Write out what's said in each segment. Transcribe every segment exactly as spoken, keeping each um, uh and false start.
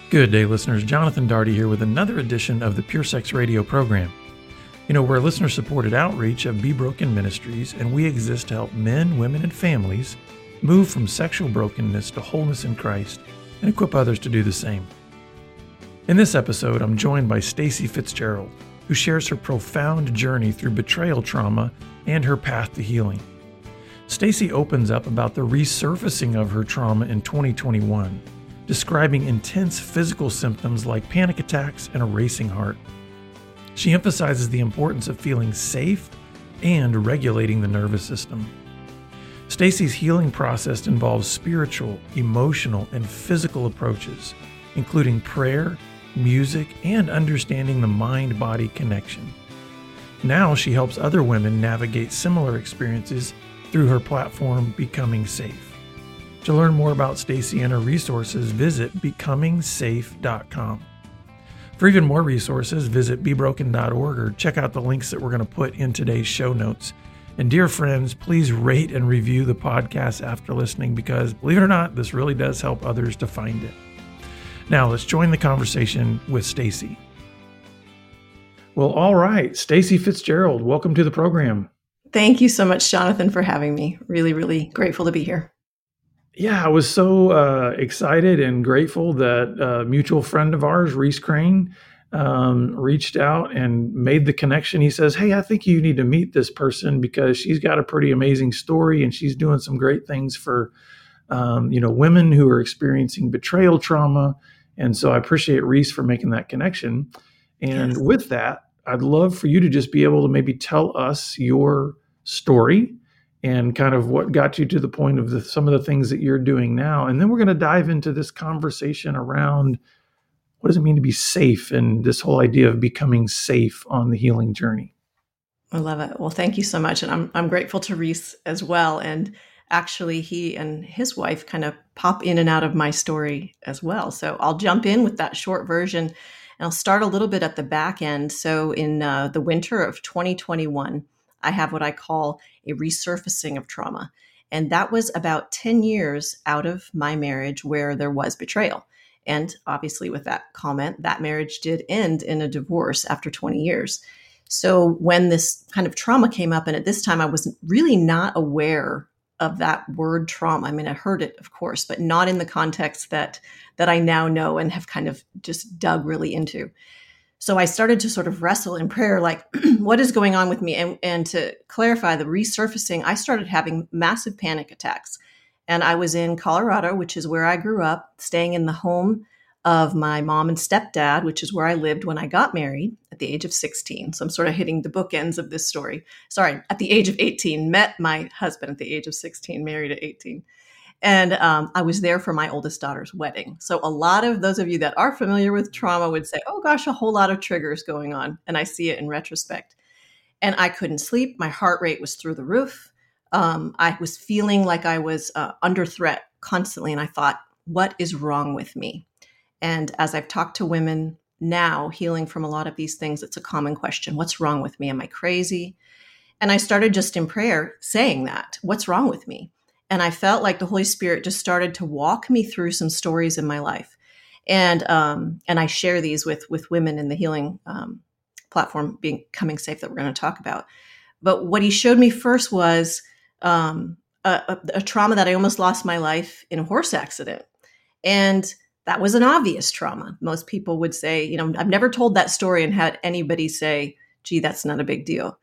Good day, listeners. Jonathan Daugherty here with another edition of the Pure Sex Radio program. You know, we're a listener-supported outreach of Be Broken Ministries, and we exist to help men, women, and families move from sexual brokenness to wholeness in Christ and equip others to do the same. In this episode, I'm joined by Stacy Fitzgerald, who shares her profound journey through betrayal trauma and her path to healing. Stacy opens up about the resurfacing of her trauma in twenty twenty-one, describing intense physical symptoms like panic attacks and a racing heart. She emphasizes the importance of feeling safe and regulating the nervous system. Stacy's healing process involves spiritual, emotional, and physical approaches, including prayer, music, and understanding the mind-body connection. Now she helps other women navigate similar experiences through her platform, Becoming Safe. To learn more about Stacy and her resources, visit becoming safe dot com. For even more resources, visit be broken dot org or check out the links that we're going to put in today's show notes. And dear friends, please rate and review the podcast after listening because, believe it or not, this really does help others to find it. Now, let's join the conversation with Stacy. Well, all right, Stacy Fitzgerald, welcome to the program. Thank you so much, Jonathan, for having me. Really, really grateful to be here. Yeah, I was so uh, excited and grateful that a mutual friend of ours, Reese Crane, um, reached out and made the connection. He says, hey, I think you need to meet this person because she's got a pretty amazing story and she's doing some great things for, um, you know, women who are experiencing betrayal trauma. And so I appreciate Reese for making that connection. And Yes. With that, I'd love for you to just be able to maybe tell us your story and kind of what got you to the point of the, some of the things that you're doing now. And then we're going to dive into this conversation around what does it mean to be safe and this whole idea of becoming safe on the healing journey. I love it. Well, thank you so much. And I'm I'm grateful to Reese as well. And actually, he and his wife kind of pop in and out of my story as well. So I'll jump in with that short version and I'll start a little bit at the back end. So in uh, the winter of twenty twenty-one, I have what I call a resurfacing of trauma. And that was about ten years out of my marriage where there was betrayal. And obviously with that comment, that marriage did end in a divorce after twenty years. So when this kind of trauma came up, and at this time I was really not aware of that word trauma. I mean, I heard it, of course, but not in the context that that I now know and have kind of just dug really into. So I started to sort of wrestle in prayer, like, what is going on with me? And, and to clarify the resurfacing, I started having massive panic attacks. And I was in Colorado, which is where I grew up, staying in the home of my mom and stepdad, which is where I lived when I got married at the age of sixteen. So I'm sort of hitting the bookends of this story. Sorry, at the age of eighteen, met my husband at the age of sixteen, married at eighteen. And um, I was there for my oldest daughter's wedding. So a lot of those of you that are familiar with trauma would say, oh gosh, a whole lot of triggers going on. And I see it in retrospect. And I couldn't sleep. My heart rate was through the roof. Um, I was feeling like I was uh, under threat constantly. And I thought, what is wrong with me? And as I've talked to women now, healing from a lot of these things, it's a common question. What's wrong with me? Am I crazy? And I started just in prayer saying that. What's wrong with me? And I felt like the Holy Spirit just started to walk me through some stories in my life. And um, and I share these with, with women in the healing um, platform, Becoming Safe, that we're going to talk about. But what he showed me first was um, a, a, a trauma that I almost lost my life in a horse accident. And that was an obvious trauma. Most people would say, you know, I've never told that story and had anybody say, gee, that's not a big deal.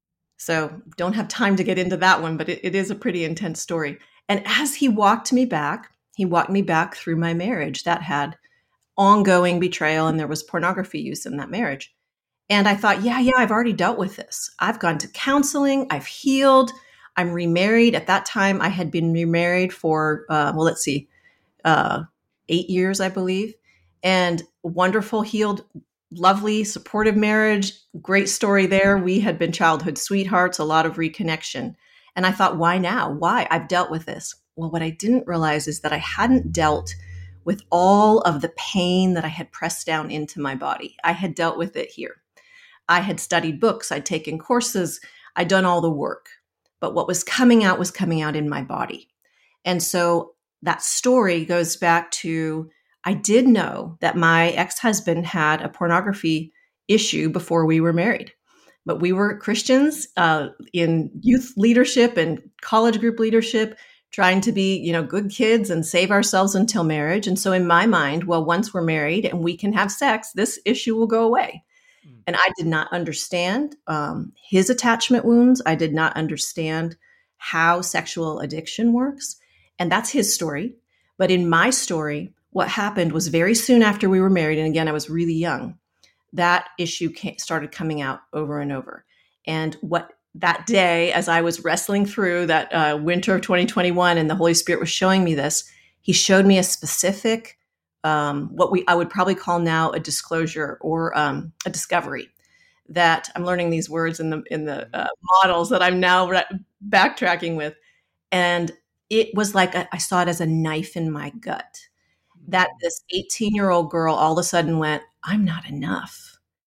So don't have time to get into that one, but it, it is a pretty intense story. And as he walked me back, he walked me back through my marriage that had ongoing betrayal and there was pornography use in that marriage. And I thought, yeah, yeah, I've already dealt with this. I've gone to counseling. I've healed. I'm remarried. At that time, I had been remarried for, uh, well, let's see, uh, eight years, I believe. And wonderful, healed, lovely, supportive marriage. Great story there. We had been childhood sweethearts, a lot of reconnection. And I thought, why now? Why? I've dealt with this. Well, what I didn't realize is that I hadn't dealt with all of the pain that I had pressed down into my body. I had dealt with it here. I had studied books. I'd taken courses. I'd done all the work. But what was coming out was coming out in my body. And so that story goes back to, I did know that my ex-husband had a pornography issue before we were married. But we were Christians uh, in youth leadership and college group leadership, trying to be, you know, good kids and save ourselves until marriage. And so in my mind, well, once we're married and we can have sex, this issue will go away. Mm. And I did not understand um, his attachment wounds. I did not understand how sexual addiction works. And that's his story. But in my story, what happened was very soon after we were married, and again, I was really young, that issue came, started coming out over and over. And what that day, as I was wrestling through that uh, winter of twenty twenty-one, and the Holy Spirit was showing me this, he showed me a specific, um, what we I would probably call now a disclosure or um, a discovery. That I'm learning these words in the in the uh, models that I'm now re- backtracking with, and it was like a, I saw it as a knife in my gut. That this eighteen-year-old girl all of a sudden went, I'm not enough.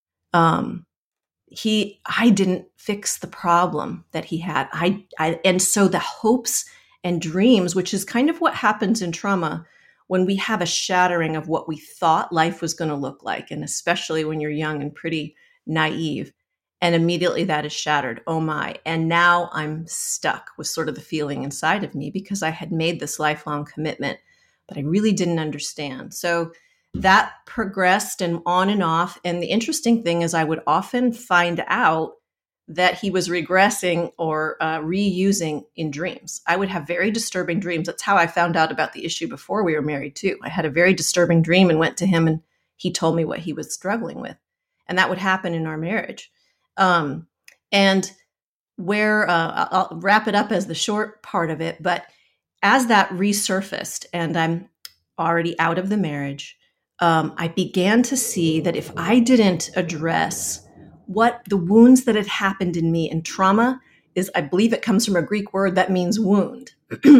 Um, he, I didn't fix the problem that he had. I, I, and so the hopes and dreams, which is kind of what happens in trauma when we have a shattering of what we thought life was going to look like. And especially when you're young and pretty naive, and immediately that is shattered. Oh my. And now I'm stuck with sort of the feeling inside of me because I had made this lifelong commitment, but I really didn't understand. So that progressed and on and off. And the interesting thing is I would often find out that he was regressing or uh, reusing in dreams. I would have very disturbing dreams. That's how I found out about the issue before we were married too. I had a very disturbing dream and went to him and he told me what he was struggling with. And that would happen in our marriage. Um, and where uh, I'll wrap it up as the short part of it. But as that resurfaced and I'm already out of the marriage, Um, I began to see that if I didn't address what the wounds that had happened in me, and trauma is, I believe it comes from a Greek word that means wound.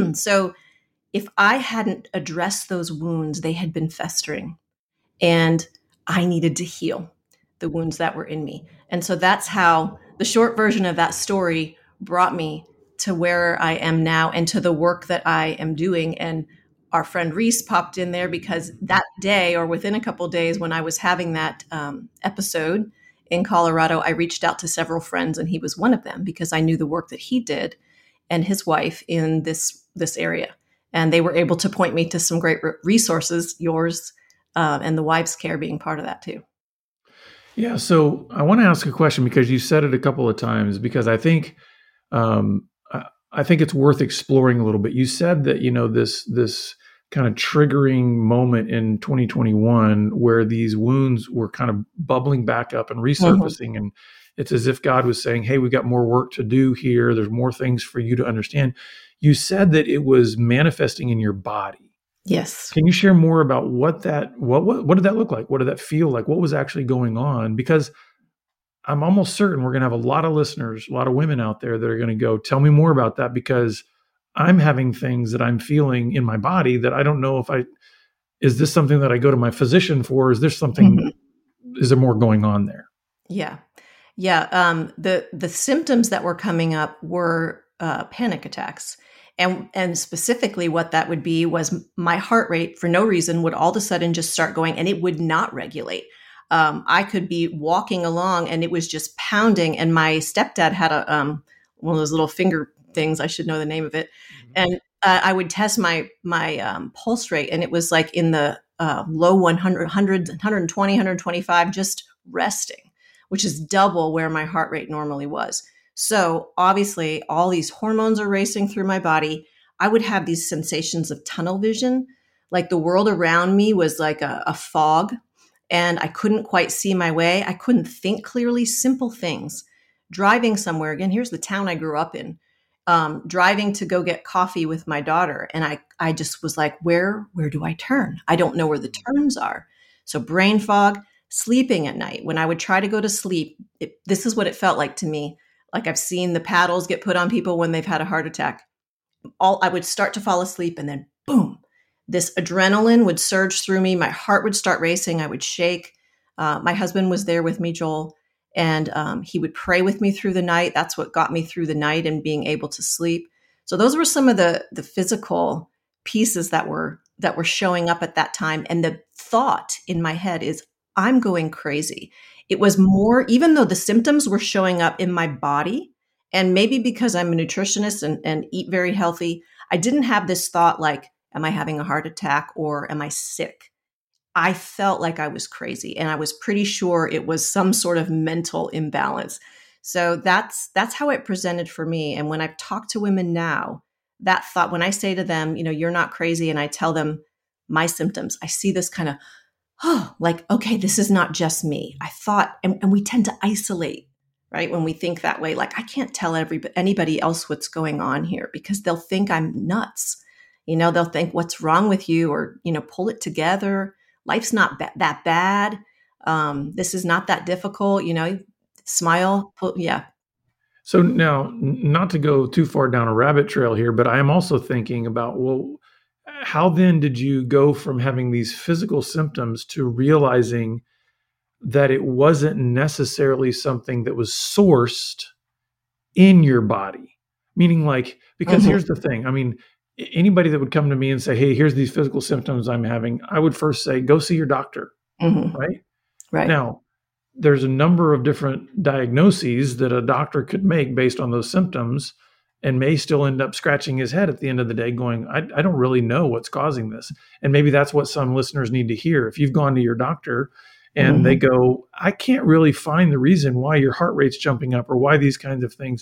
So if I hadn't addressed those wounds, they had been festering and I needed to heal the wounds that were in me. And so that's how the short version of that story brought me to where I am now and to the work that I am doing. And our friend Reese popped in there because that day or within a couple of days when I was having that um, episode in Colorado, I reached out to several friends and he was one of them because I knew the work that he did and his wife in this, this area. And they were able to point me to some great resources, yours uh, and the Wives Care being part of that too. Yeah. So I want to ask a question because you said it a couple of times because I think, um, I think it's worth exploring a little bit. You said that, you know, this, this kind of triggering moment in twenty twenty-one where these wounds were kind of bubbling back up and resurfacing. Mm-hmm. And it's as if God was saying, hey, we've got more work to do here. There's more things for you to understand. You said that it was manifesting in your body. Yes. Can you share more about what that, what, what, what did that look like? What did that feel like? What was actually going on? Because I'm almost certain we're going to have a lot of listeners, a lot of women out there that are going to go, tell me more about that because I'm having things that I'm feeling in my body that I don't know if I, is this something that I go to my physician for? Is there something, mm-hmm. is there more going on there? Yeah. Yeah. Um, the, the symptoms that were coming up were uh, panic attacks. And, and specifically what that would be was my heart rate for no reason would all of a sudden just start going and it would not regulate. Um, I could be walking along and it was just pounding. And my stepdad had a um, one of those little finger things. I should know the name of it. Mm-hmm. And uh, I would test my my um, pulse rate, and it was like in the uh, low one hundred, one hundred, one twenty, one twenty-five, just resting, which is double where my heart rate normally was. So obviously, all these hormones are racing through my body. I would have these sensations of tunnel vision, like the world around me was like a, a fog. And I couldn't quite see my way. I couldn't think clearly, simple things. Driving somewhere, again, here's the town I grew up in, um, driving to go get coffee with my daughter. And I, I just was like, where, where do I turn? I don't know where the turns are. So brain fog, sleeping at night. When I would try to go to sleep, it, this is what it felt like to me. Like I've seen the paddles get put on people when they've had a heart attack. All I would start to fall asleep and then boom. This adrenaline would surge through me. My heart would start racing. I would shake. Uh, my husband was there with me, Joel, and um, he would pray with me through the night. That's what got me through the night and being able to sleep. So those were some of the, the physical pieces that were that were showing up at that time. And the thought in my head is, I'm going crazy. It was more, even though the symptoms were showing up in my body, and maybe because I'm a nutritionist and, and eat very healthy, I didn't have this thought like, am I having a heart attack or am I sick? I felt like I was crazy, and I was pretty sure it was some sort of mental imbalance. So that's that's how it presented for me. And when I talk to women now, that thought, when I say to them, you know, you're not crazy, and I tell them my symptoms, I see this kind of, oh, like, okay, this is not just me. I thought, and, and we tend to isolate, right? When we think that way, like, I can't tell every, anybody else what's going on here because they'll think I'm nuts. You know, they'll think, what's wrong with you? Or, you know, pull it together. Life's not ba- that bad. Um, this is not that difficult, you know, smile. Pull, yeah. So now, not to go too far down a rabbit trail here, but I am also thinking about, well, how then did you go from having these physical symptoms to realizing that it wasn't necessarily something that was sourced in your body? Meaning, like, because Mm-hmm. here's the thing. I mean, anybody that would come to me and say, hey, here's these physical symptoms I'm having, I would first say, go see your doctor, Mm-hmm. right? Right. Now, there's a number of different diagnoses that a doctor could make based on those symptoms, and may still end up scratching his head at the end of the day going, I, I don't really know what's causing this. And maybe that's what some listeners need to hear. If you've gone to your doctor and Mm-hmm. they go, I can't really find the reason why your heart rate's jumping up or why these kinds of things.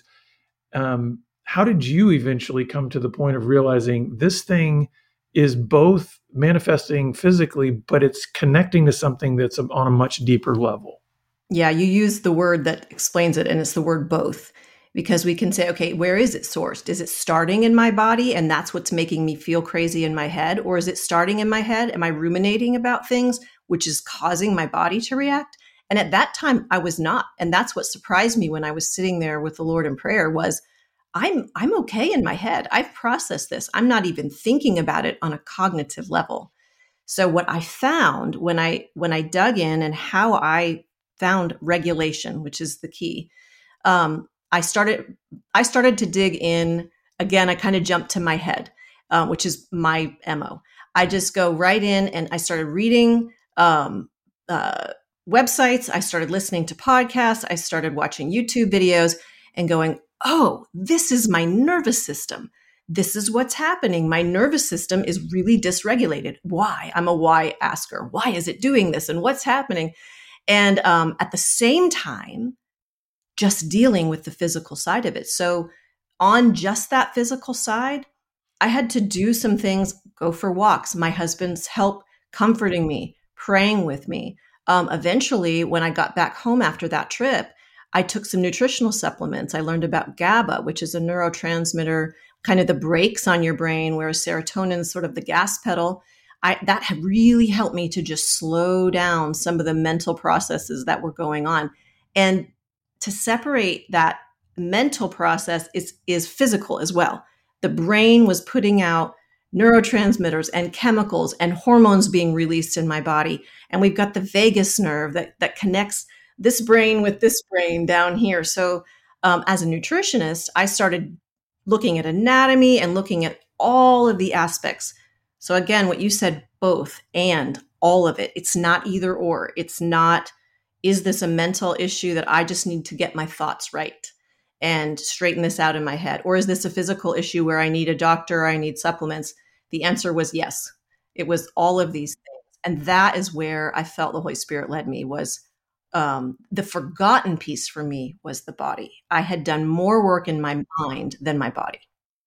Um, how did you eventually come to the point of realizing this thing is both manifesting physically, but it's connecting to something that's on a much deeper level? Yeah, you use the word that explains it, and it's the word both. Because we can say, okay, where is it sourced? Is it starting in my body and that's what's making me feel crazy in my head? Or is it starting in my head? Am I ruminating about things, which is causing my body to react? And at that time, I was not. And that's what surprised me when I was sitting there with the Lord in prayer was, I'm I'm okay in my head. I've processed this. I'm not even thinking about it on a cognitive level. So what I found when I when I dug in and how I found regulation, which is the key, um, I started I started to dig in again. I kind of jumped to my head, uh, which is my M O. I just go right in and I started reading um, uh, websites. I started listening to podcasts. I started watching YouTube videos and going, oh, this is my nervous system. This is what's happening. My nervous system is really dysregulated. Why? I'm a why asker. Why is it doing this? And what's happening? And um, at the same time, just dealing with the physical side of it. So on just that physical side, I had to do some things, go for walks, my husband's help comforting me, praying with me. Um, eventually, when I got back home after that trip, I took some nutritional supplements. I learned about GABA, which is a neurotransmitter, kind of the brakes on your brain, whereas serotonin is sort of the gas pedal. I, that had really helped me to just slow down some of the mental processes that were going on. And to separate that mental process is, is physical as well. The brain was putting out neurotransmitters and chemicals and hormones being released in my body. And we've got the vagus nerve that, that connects this brain with this brain down here. So um, as a nutritionist, I started looking at anatomy and looking at all of the aspects. So again, what you said, both and all of it. It's not either or. It's not, is this a mental issue that I just need to get my thoughts right and straighten this out in my head? Or is this a physical issue where I need a doctor, or I need supplements? The answer was yes. It was all of these things. And that is where I felt the Holy Spirit led me, was um, the forgotten piece for me was the body. I had done more work in my mind than my body.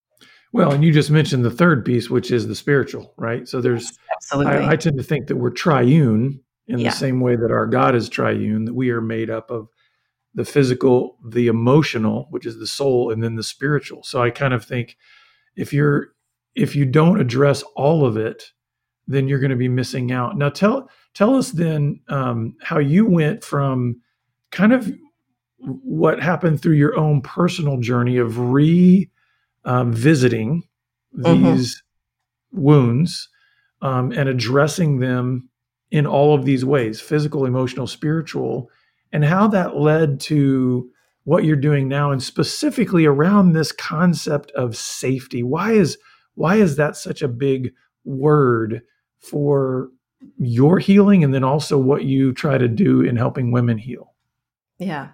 Well, and you just mentioned the third piece, which is the spiritual, right? So there's, Yes, absolutely. I, I tend to think that we're triune in Yeah. the same way that our God is triune, that we are made up of the physical, the emotional, which is the soul, and then the spiritual. So I kind of think if you're, if you don't address all of it, then you're going to be missing out. Now tell, tell us then um, how you went from kind of what happened through your own personal journey of re um, visiting these mm-hmm. wounds um, and addressing them in all of these ways, physical, emotional, spiritual, and how that led to what you're doing now, and specifically around this concept of safety. Why is, why is that such a big word for your healing and then also what you try to do in helping women heal? Yeah.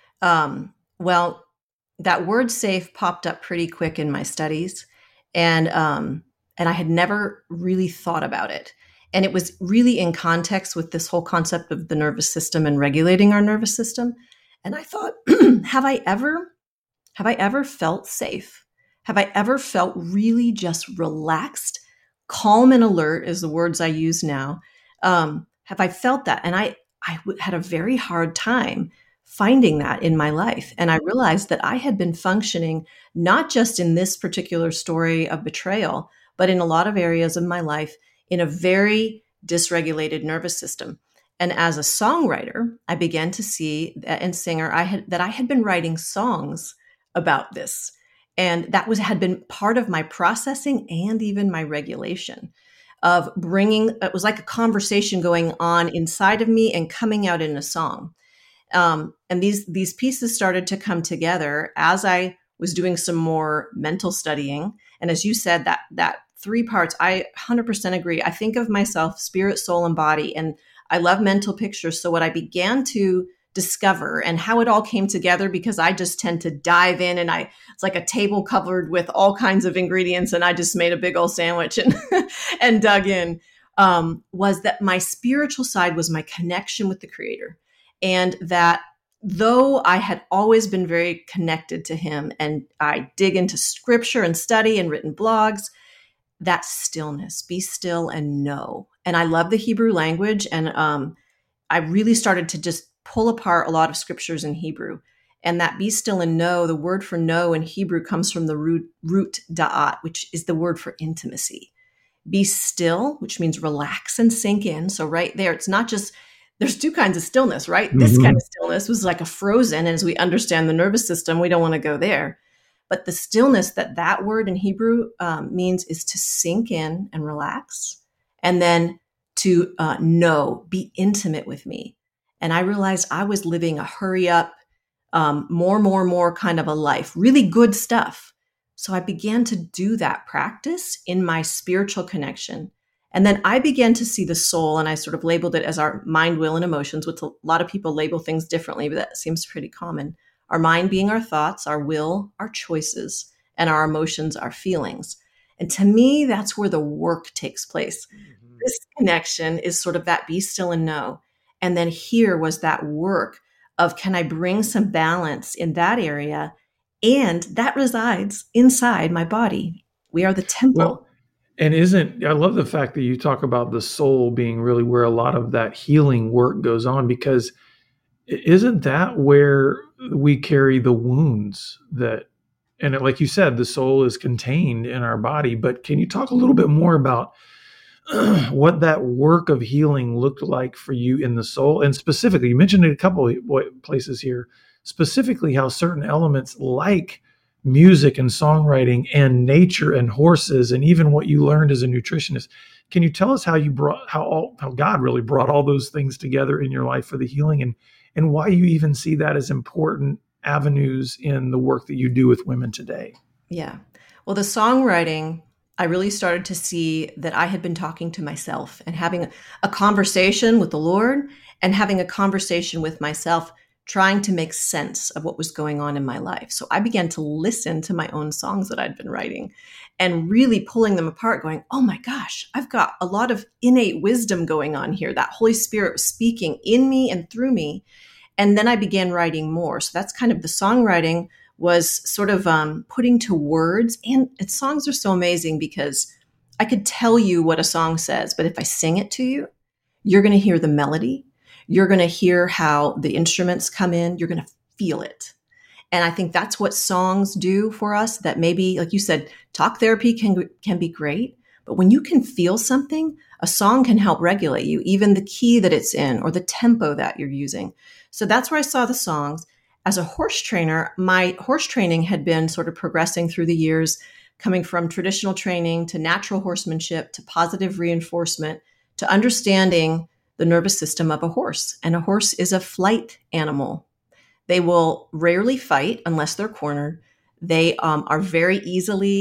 Um, well, that word safe popped up pretty quick in my studies, and um, and I had never really thought about it. And it was really in context with this whole concept of the nervous system and regulating our nervous system. And I thought, have I ever, have I ever felt safe? Have I ever felt really just relaxed, calm and alert is the words I use now. Um, have I felt that? And I, I w- had a very hard time finding that in my life. And I realized that I had been functioning not just in this particular story of betrayal, but in a lot of areas of my life in a very dysregulated nervous system. And as a songwriter, I began to see that, and singer, I had that I had been writing songs about this. And that was had been part of my processing and even my regulation of bringing, it was like a conversation going on inside of me and coming out in a song. Um, and these these pieces started to come together as I was doing some more mental studying. And as you said, that that three parts, I one hundred percent agree. I think of myself spirit, soul, and body, and I love mental pictures. So what I began to discover and how it all came together, because I just tend to dive in, and I it's like a table covered with all kinds of ingredients, and I just made a big old sandwich and and dug in. Um, was that my spiritual side was my connection with the Creator. And that though I had always been very connected to him, and I dig into scripture and study and written blogs, that stillness, be still and know. And I love the Hebrew language. And um, I really started to just pull apart a lot of scriptures in Hebrew. And that be still and know, the word for know in Hebrew comes from the root, root da'at, which is the word for intimacy. Be still, which means relax and sink in. So right there, it's not just, there's two kinds of stillness, right? Mm-hmm. This kind of stillness was like a frozen. And as we understand the nervous system, we don't want to go there. But the stillness that that word in Hebrew um, means is to sink in and relax, and then to uh, know, be intimate with me. And I realized I was living a hurry up, um, more, more, more kind of a life, really good stuff. So I began to do that practice in my spiritual connection. And then I began to see the soul, and I sort of labeled it as our mind, will, and emotions, which a lot of people label things differently, but that seems pretty common. Our mind being our thoughts, our will, our choices, and our emotions, our feelings. And to me, that's where the work takes place. Mm-hmm. This connection is sort of that be still and know. And then here was that work of, can I bring some balance in that area? And that resides inside my body. We are the temple. Well, and isn't, I love the fact that you talk about the soul being really where a lot of that healing work goes on, because isn't that where we carry the wounds that, and it, like you said, the soul is contained in our body. But can you talk a little bit more about what that work of healing looked like for you in the soul? And specifically, you mentioned it a couple of places here, specifically how certain elements like music and songwriting and nature and horses and even what you learned as a nutritionist. Can you tell us how you brought, how all, how God really brought all those things together in your life for the healing, and and why you even see that as important avenues in the work that you do with women today? Yeah. Well, the songwriting, I really started to see that I had been talking to myself and having a conversation with the Lord, and having a conversation with myself, trying to make sense of what was going on in my life. So I began to listen to my own songs that I'd been writing and really pulling them apart, going, oh my gosh, I've got a lot of innate wisdom going on here. That Holy Spirit was speaking in me and through me. And then I began writing more. So that's kind of the songwriting, was sort of um, putting to words. And, and songs are so amazing because I could tell you what a song says, but if I sing it to you, you're going to hear the melody. You're going to hear how the instruments come in. You're going to feel it. And I think that's what songs do for us, that maybe, like you said, talk therapy can, can be great, but when you can feel something, a song can help regulate you, even the key that it's in or the tempo that you're using. So that's where I saw the songs. As a horse trainer, my horse training had been sort of progressing through the years, coming from traditional training to natural horsemanship to positive reinforcement to understanding the nervous system of a horse. And a horse is a flight animal. They will rarely fight unless they're cornered. They um, are very easily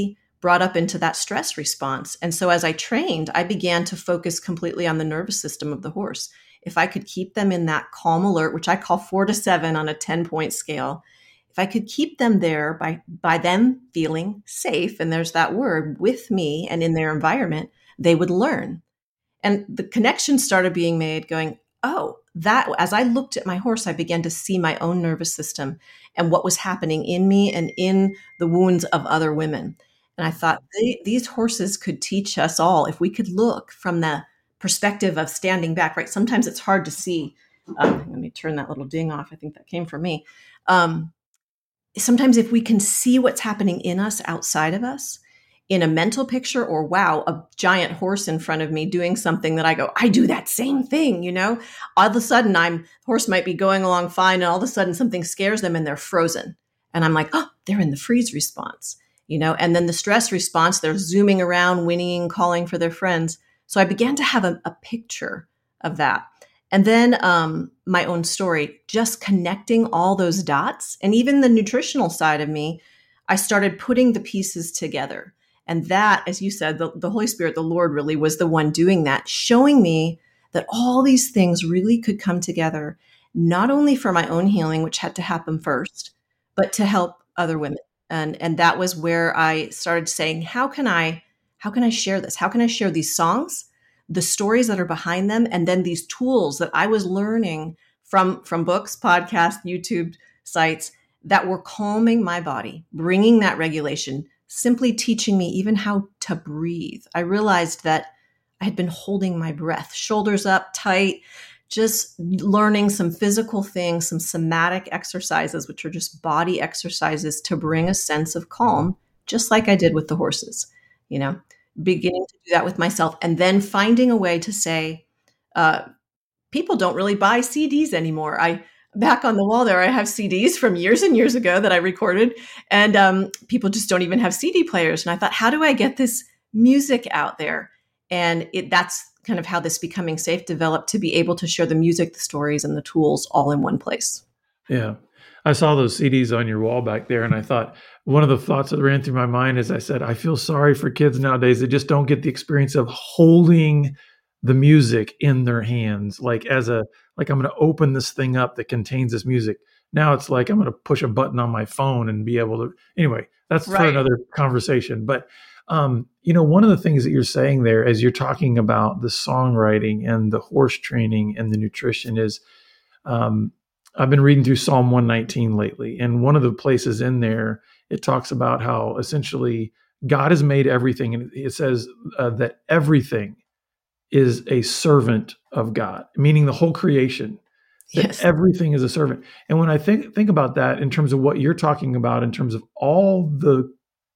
brought up into that stress response. And so as I trained, I began to focus completely on the nervous system of the horse. If I could keep them in that calm alert, which I call four to seven on a ten point scale, if I could keep them there by, by them feeling safe, and there's that word, with me and in their environment, they would learn. And the connection started being made going, oh, that as I looked at my horse, I began to see my own nervous system and what was happening in me and in the wounds of other women. And I thought they, these horses could teach us all if we could look from the perspective of standing back, right? Sometimes it's hard to see. Um, let me turn that little ding off. I think that came from me. Um, sometimes if we can see what's happening in us outside of us in a mental picture, or wow, a giant horse in front of me doing something that I go, I do that same thing, you know, all of a sudden I'm horse might be going along fine. And all of a sudden something scares them and they're frozen. And I'm like, oh, they're in the freeze response, you know, and then the stress response, they're zooming around, whinnying, calling for their friends. So I began to have a, a picture of that. And then um, my own story, just connecting all those dots, and even the nutritional side of me, I started putting the pieces together. And that, as you said, the, the Holy Spirit, the Lord really was the one doing that, showing me that all these things really could come together, not only for my own healing, which had to happen first, but to help other women. And, and that was where I started saying, how can I, how can I share this? How can I share these songs, the stories that are behind them, and then these tools that I was learning from, from books, podcasts, YouTube sites that were calming my body, bringing that regulation, simply teaching me even how to breathe. I realized that I had been holding my breath, shoulders up tight, just learning some physical things, some somatic exercises, which are just body exercises to bring a sense of calm, just like I did with the horses, you know, beginning to do that with myself, and then finding a way to say, uh, people don't really buy C Ds anymore. I Back on the wall there, I have C Ds from years and years ago that I recorded, and um, people just don't even have C D players. And I thought, how do I get this music out there? And it, that's kind of how this Becoming Safe developed, to be able to share the music, the stories, and the tools all in one place. Yeah. I saw those C Ds on your wall back there, and I thought, one of the thoughts that ran through my mind is, I said, I feel sorry for kids nowadays that just don't get the experience of holding the music in their hands, like as a, like I'm going to open this thing up that contains this music. Now it's like I'm going to push a button on my phone and be able to, anyway, that's Right. for another conversation. But, um, you know, one of the things that you're saying there as you're talking about the songwriting and the horse training and the nutrition is, um, I've been reading through Psalm one nineteen lately. And one of the places in there, it talks about how essentially God has made everything. And it says uh, that everything is a servant of God, meaning the whole creation, that Yes. everything is a servant. And when I think think about that in terms of what you're talking about, in terms of all the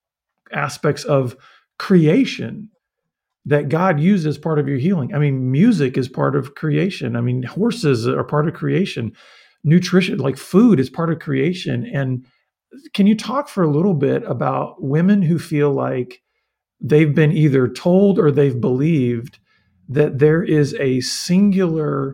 aspects of creation that God used as part of your healing. I mean, music is part of creation. I mean, horses are part of creation. Nutrition, like food, is part of creation. And can you talk for a little bit about women who feel like they've been either told or they've believed that there is a singular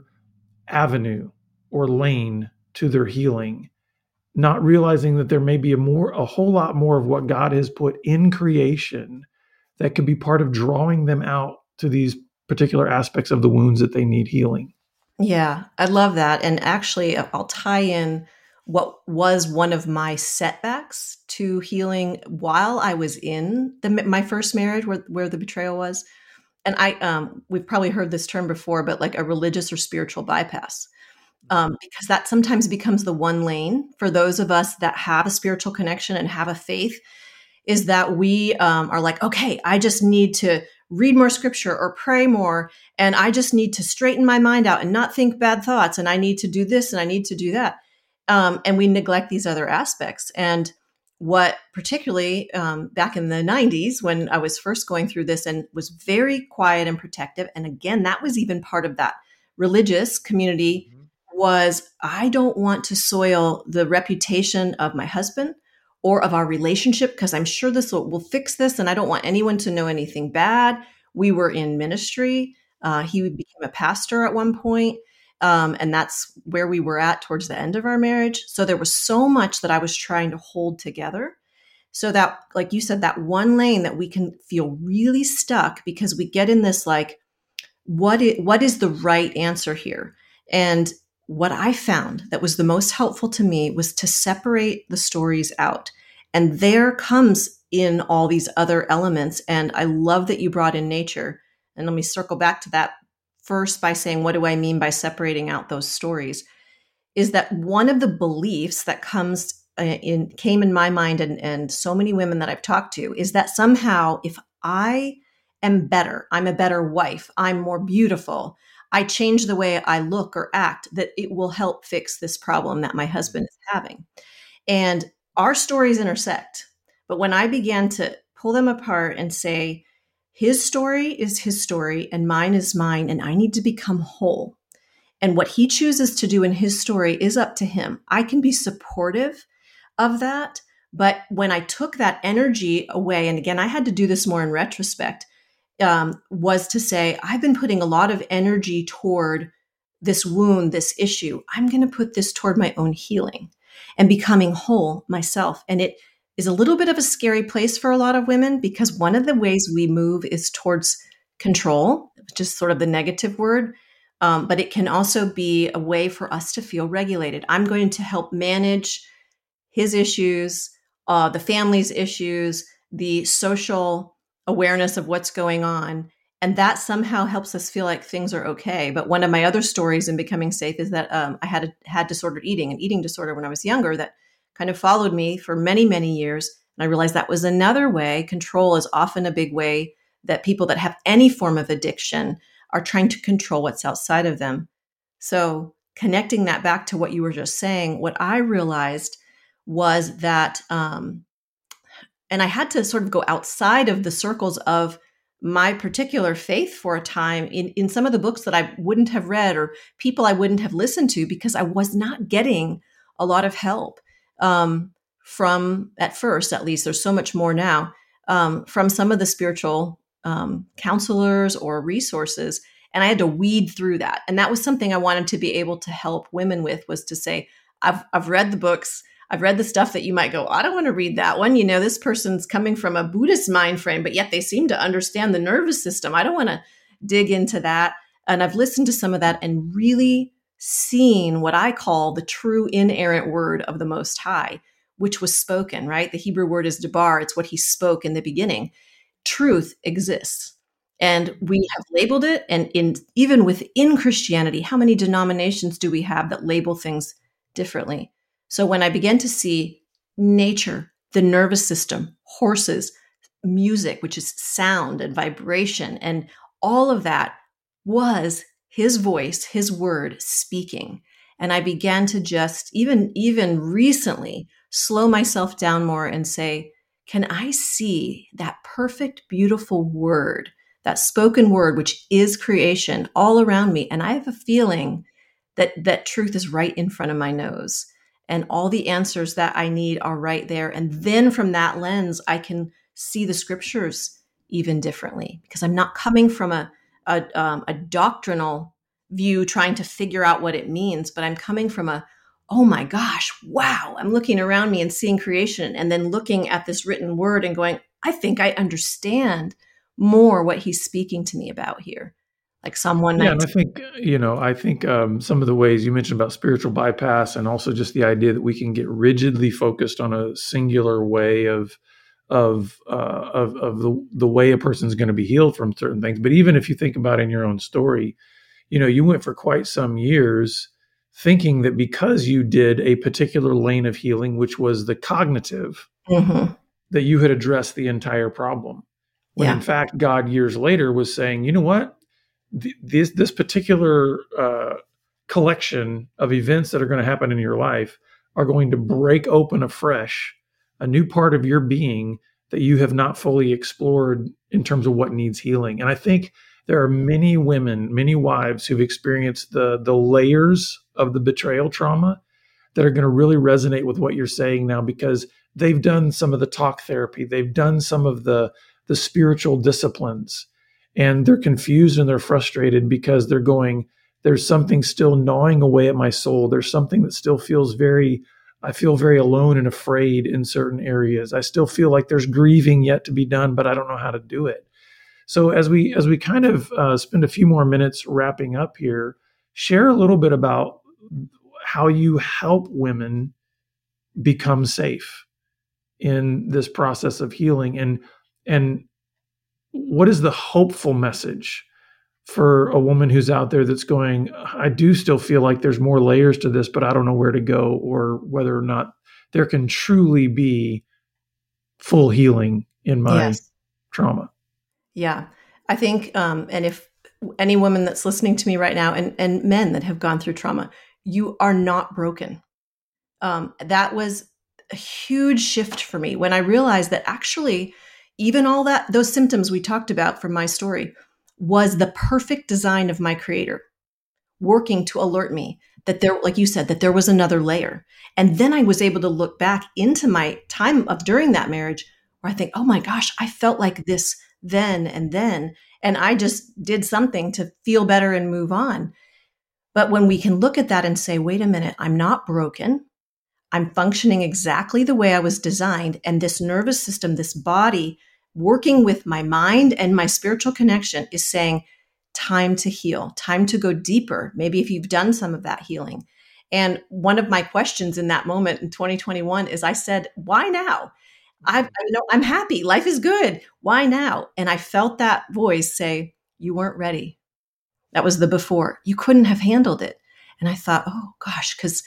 avenue or lane to their healing, not realizing that there may be a more, a whole lot more of what God has put in creation that could be part of drawing them out to these particular aspects of the wounds that they need healing? Yeah, I love that. And actually, I'll tie in what was one of my setbacks to healing while I was in the, my first marriage, where, where the betrayal was. And I, um, we've probably heard this term before, but like a religious or spiritual bypass, um, because that sometimes becomes the one lane for those of us that have a spiritual connection and have a faith, is that we um, are like, okay, I just need to read more scripture or pray more. And I just need to straighten my mind out and not think bad thoughts. And I need to do this and I need to do that. Um, and we neglect these other aspects. And what particularly um, back in the nineties, when I was first going through this and was very quiet and protective. And again, that was even part of that religious community, was I don't want to soil the reputation of my husband or of our relationship, because I'm sure this will, will fix this. And I don't want anyone to know anything bad. We were in ministry. Uh, he became a pastor at one point. Um, and that's where we were at towards the end of our marriage. So there was so much that I was trying to hold together. So that, like you said, that one lane that we can feel really stuck because we get in this, like, what is, what is the right answer here? And what I found that was the most helpful to me was to separate the stories out. And there comes in all these other elements. And I love that you brought in nature. And let me circle back to that first by saying, what do I mean by separating out those stories? Is that one of the beliefs that comes in, came in my mind and, and so many women that I've talked to is that somehow if I am better, I'm a better wife, I'm more beautiful, I change the way I look or act, that it will help fix this problem that my husband is having. And our stories intersect. But when I began to pull them apart and say, his story is his story and mine is mine, and I need to become whole. And what he chooses to do in his story is up to him. I can be supportive of that. But when I took that energy away, and again, I had to do this more in retrospect, um, was to say, I've been putting a lot of energy toward this wound, this issue. I'm going to put this toward my own healing and becoming whole myself. And it is a little bit of a scary place for a lot of women because one of the ways we move is towards control, which is sort of the negative word. Um, but it can also be a way for us to feel regulated. I'm going to help manage his issues, uh, the family's issues, the social awareness of what's going on. And that somehow helps us feel like things are okay. But one of my other stories in becoming safe is that um, I had a, had disordered eating, an eating disorder when I was younger that kind of followed me for many, many years. And I realized that was another way. Control is often a big way that people that have any form of addiction are trying to control what's outside of them. So connecting that back to what you were just saying, what I realized was that, um, and I had to sort of go outside of the circles of my particular faith for a time in, in some of the books that I wouldn't have read or people I wouldn't have listened to because I was not getting a lot of help um, from, at first, at least, there's so much more now, um, from some of the spiritual um, counselors or resources. And I had to weed through that. And that was something I wanted to be able to help women with, was to say, I've, I've read the books. I've read the stuff that you might go, I don't want to read that one. You know, this person's coming from a Buddhist mind frame, but yet they seem to understand the nervous system. I don't want to dig into that. And I've listened to some of that and really seen what I call the true inerrant word of the Most High, which was spoken, right? The Hebrew word is debar. It's what he spoke in the beginning. Truth exists. And we have labeled it. And in even within Christianity, how many denominations do we have that label things differently? So when I began to see nature, the nervous system, horses, music, which is sound and vibration, and all of that was his voice, his word speaking. And I began to just, even, even recently, slow myself down more and say, can I see that perfect, beautiful word, that spoken word, which is creation all around me? And I have a feeling that that truth is right in front of my nose. And all the answers that I need are right there. And then from that lens, I can see the scriptures even differently because I'm not coming from a, a, um, a doctrinal view trying to figure out what it means, but I'm coming from a, oh my gosh, wow. I'm looking around me and seeing creation and then looking at this written word and going, I think I understand more what he's speaking to me about here. Like Psalm one nineteen. Yeah, and I think, you know, I think um, some of the ways you mentioned about spiritual bypass and also just the idea that we can get rigidly focused on a singular way of of uh, of, of the, the way a person's going to be healed from certain things. But even if you think about in your own story, you know, you went for quite some years thinking that because you did a particular lane of healing, which was the cognitive, mm-hmm. that you had addressed the entire problem. When yeah. in fact, God years later was saying, you know what? This this particular uh, collection of events that are going to happen in your life are going to break open afresh a new part of your being that you have not fully explored in terms of what needs healing. And I think there are many women, many wives who've experienced the the layers of the betrayal trauma that are going to really resonate with what you're saying now, because they've done some of the talk therapy, they've done some of the the spiritual disciplines. And they're confused and they're frustrated because they're going, there's something still gnawing away at my soul. There's something that still feels very I feel very alone and afraid in certain areas. I still feel like there's grieving yet to be done, but I don't know how to do it. So as we as we kind of uh, spend a few more minutes wrapping up here, share a little bit about how you help women become safe in this process of healing, and and what is the hopeful message for a woman who's out there that's going, I do still feel like there's more layers to this, but I don't know where to go or whether or not there can truly be full healing in my Yes. trauma. Yeah. I think, um, and if any woman that's listening to me right now, and, and men that have gone through trauma, you are not broken. Um, that was a huge shift for me when I realized that actually, even all that, those symptoms we talked about from my story was the perfect design of my creator working to alert me that there, like you said, that there was another layer. And then I was able to look back into my time of during that marriage where I think, oh my gosh, I felt like this then and then. And I just did something to feel better and move on. But when we can look at that and say, wait a minute, I'm not broken. I'm functioning exactly the way I was designed. And this nervous system, this body, working with my mind and my spiritual connection is saying, time to heal, time to go deeper. Maybe if you've done some of that healing. And one of my questions in that moment in twenty twenty-one is I said, why now? I've, you know, I'm happy. Life is good. Why now? And I felt that voice say, you weren't ready. That was the before. You couldn't have handled it. And I thought, oh gosh, because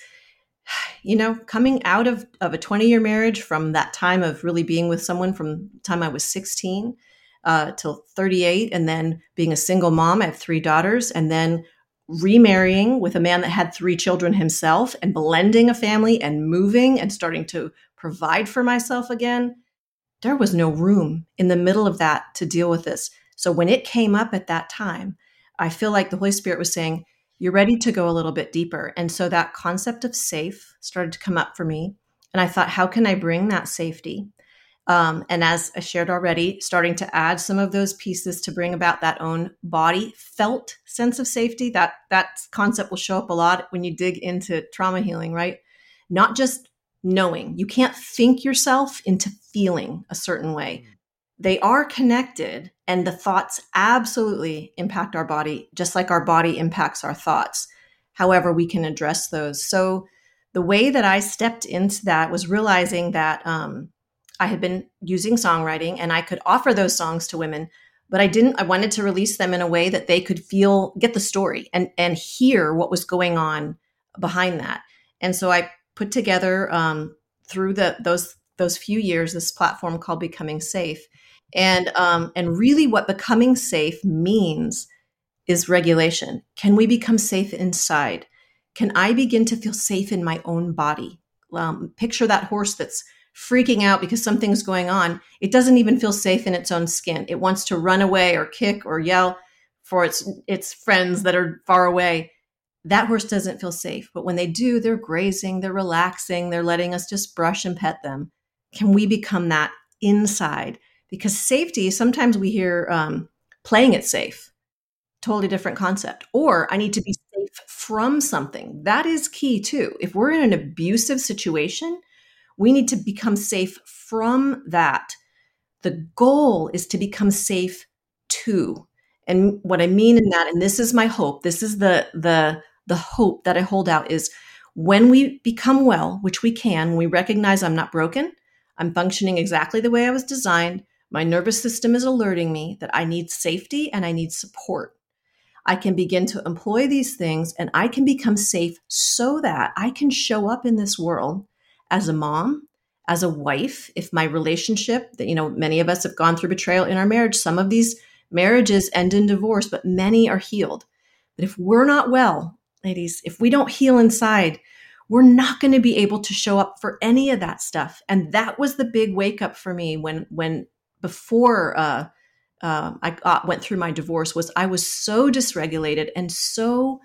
you know, coming out of, of a twenty year marriage from that time of really being with someone from the time I was sixteen uh, till thirty-eight, and then being a single mom, I have three daughters, and then remarrying with a man that had three children himself and blending a family and moving and starting to provide for myself again, there was no room in the middle of that to deal with this. So when it came up at that time, I feel like the Holy Spirit was saying, you're ready to go a little bit deeper. And so that concept of safe started to come up for me. And I thought, how can I bring that safety? Um, and as I shared already, starting to add some of those pieces to bring about that own body felt sense of safety. That, that concept will show up a lot when you dig into trauma healing, right? Not just knowing. You can't think yourself into feeling a certain way. They are connected, and the thoughts absolutely impact our body, just like our body impacts our thoughts. However, we can address those. So the way that I stepped into that was realizing that um, I had been using songwriting and I could offer those songs to women, but I didn't, I wanted to release them in a way that they could feel, get the story and, and hear what was going on behind that. And so I put together um, through the, those, those few years, this platform called Becoming Safe. And um, and really what becoming safe means is regulation. Can we become safe inside? Can I begin to feel safe in my own body? Um, picture that horse that's freaking out because something's going on. It doesn't even feel safe in its own skin. It wants to run away or kick or yell for its its friends that are far away. That horse doesn't feel safe. But when they do, they're grazing, they're relaxing, they're letting us just brush and pet them. Can we become that inside? Because safety, sometimes we hear um, playing it safe, totally different concept. Or I need to be safe from something. That is key too. If we're in an abusive situation, we need to become safe from that. The goal is to become safe to. And what I mean in that, and this is my hope, this is the the the hope that I hold out, is when we become well, which we can, when we recognize I'm not broken, I'm functioning exactly the way I was designed, my nervous system is alerting me that I need safety and I need support. I can begin to employ these things and I can become safe so that I can show up in this world as a mom, as a wife. If my relationship, that, you know, many of us have gone through betrayal in our marriage. Some of these marriages end in divorce, but many are healed. But if we're not well, ladies, if we don't heal inside, we're not going to be able to show up for any of that stuff. And that was the big wake up for me when, when, before uh, uh, I got, went through my divorce, was I was so dysregulated and so,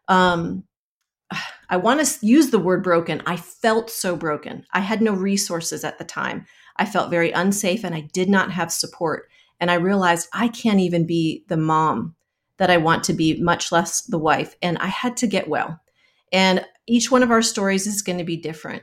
um, I want to use the word broken. I felt so broken. I had no resources at the time. I felt very unsafe and I did not have support. And I realized I can't even be the mom that I want to be, much less the wife. And I had to get well. And each one of our stories is going to be different.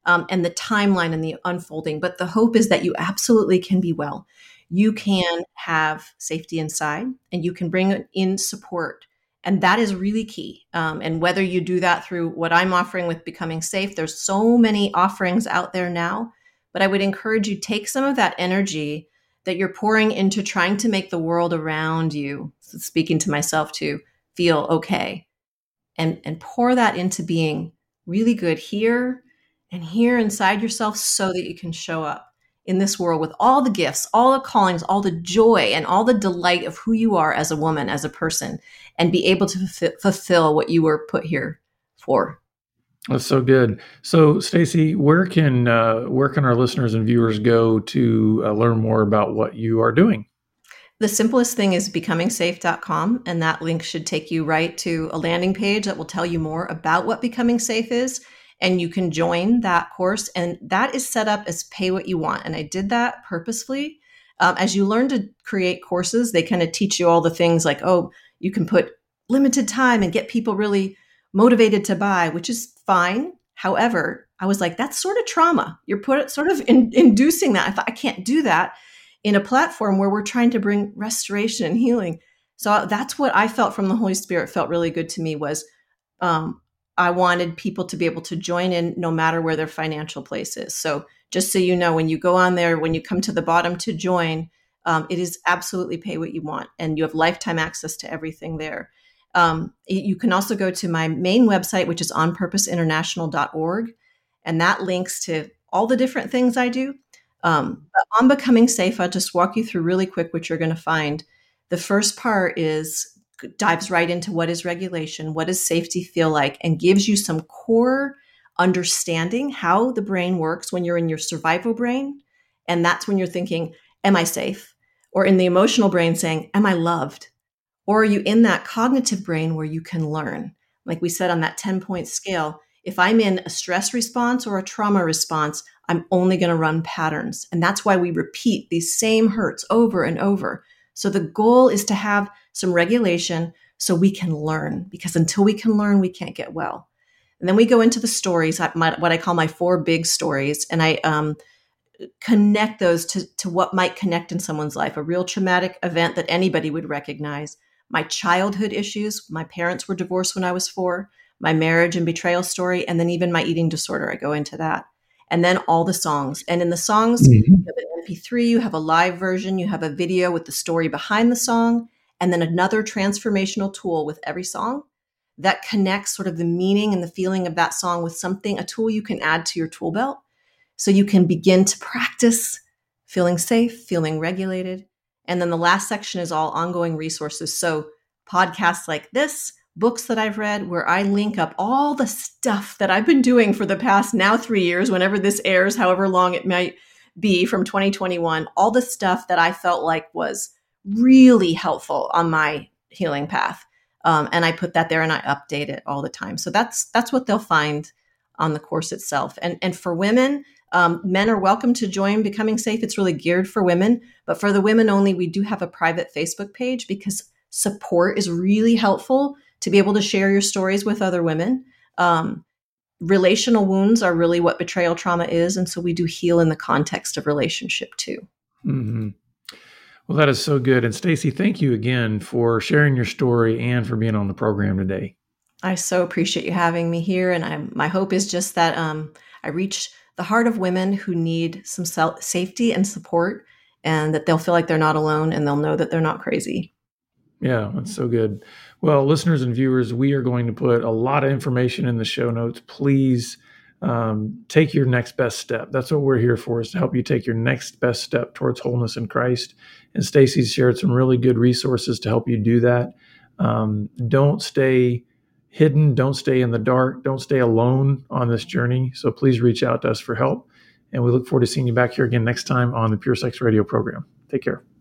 um, and the timeline and the unfolding. But the hope is that you absolutely can be well. You can have safety inside, and you can bring in support. And that is really key. Um, and whether you do that through what I'm offering with Becoming Safe, there's so many offerings out there now. But I would encourage you, take some of that energy that you're pouring into trying to make the world around you, so speaking to myself too, feel okay. And, and pour that into being really good here and here inside yourself so that you can show up in this world with all the gifts, all the callings, all the joy, and all the delight of who you are as a woman, as a person, and be able to f- fulfill what you were put here for. That's so good. So, Stacy, where can uh, where can our listeners and viewers go to uh, learn more about what you are doing? The simplest thing is becoming safe dot com, and that link should take you right to a landing page that will tell you more about what Becoming Safe is. And you can join that course, and that is set up as pay what you want. And I did that purposefully. Um, as you learn to create courses, they kind of teach you all the things like, oh, you can put limited time and get people really motivated to buy, which is fine. However, I was like, that's sort of trauma. You're put sort of in, inducing that. I thought, I can't do that in a platform where we're trying to bring restoration and healing. So that's what I felt from the Holy Spirit felt really good to me was, um, I wanted people to be able to join in no matter where their financial place is. So just so you know, when you go on there, when you come to the bottom to join, um, it is absolutely pay what you want. And you have lifetime access to everything there. Um, you can also go to my main website, which is on purpose international dot org. And that links to all the different things I do. Um, but on Becoming Safe, I'll just walk you through really quick what you're going to find. The first part is dives right into what is regulation, what does safety feel like, and gives you some core understanding how the brain works when you're in your survival brain. And that's when you're thinking, am I safe? Or in the emotional brain saying, am I loved? Or are you in that cognitive brain where you can learn? Like we said on that ten point scale, if I'm in a stress response or a trauma response, I'm only going to run patterns. And that's why we repeat these same hurts over and over. So the goal is to have some regulation so we can learn, because until we can learn, we can't get well. And then we go into the stories, what I call my four big stories, and I um, connect those to, to what might connect in someone's life, a real traumatic event that anybody would recognize. My childhood issues, my parents were divorced when I was four, my marriage and betrayal story, and then even my eating disorder, I go into that. And then all the songs. And in the songs, mm-hmm. you have an M P three, you have a live version, you have a video with the story behind the song, and then another transformational tool with every song that connects sort of the meaning and the feeling of that song with something, a tool you can add to your tool belt so you can begin to practice feeling safe, feeling regulated. And then the last section is all ongoing resources. So podcasts like this, books that I've read, where I link up all the stuff that I've been doing for the past now three years, whenever this airs, however long it might be from twenty twenty-one, all the stuff that I felt like was really helpful on my healing path. Um, and I put that there and I update it all the time. So that's that's what they'll find on the course itself. And, and for women, um, men are welcome to join Becoming Safe. It's really geared for women. But for the women only, we do have a private Facebook page because support is really helpful to be able to share your stories with other women. Um, relational wounds are really what betrayal trauma is. And so we do heal in the context of relationship too. Mm-hmm. Well, that is so good. And Stacy, thank you again for sharing your story and for being on the program today. I so appreciate you having me here. And I, my hope is just that um, I reach the heart of women who need some self- safety and support, and that they'll feel like they're not alone and they'll know that they're not crazy. Yeah, that's so good. Well, listeners and viewers, we are going to put a lot of information in the show notes. Please um, take your next best step. That's what we're here for, is to help you take your next best step towards wholeness in Christ. And Stacy's shared some really good resources to help you do that. Um, don't stay hidden. Don't stay in the dark. Don't stay alone on this journey. So please reach out to us for help. And we look forward to seeing you back here again next time on the Pure Sex Radio program. Take care.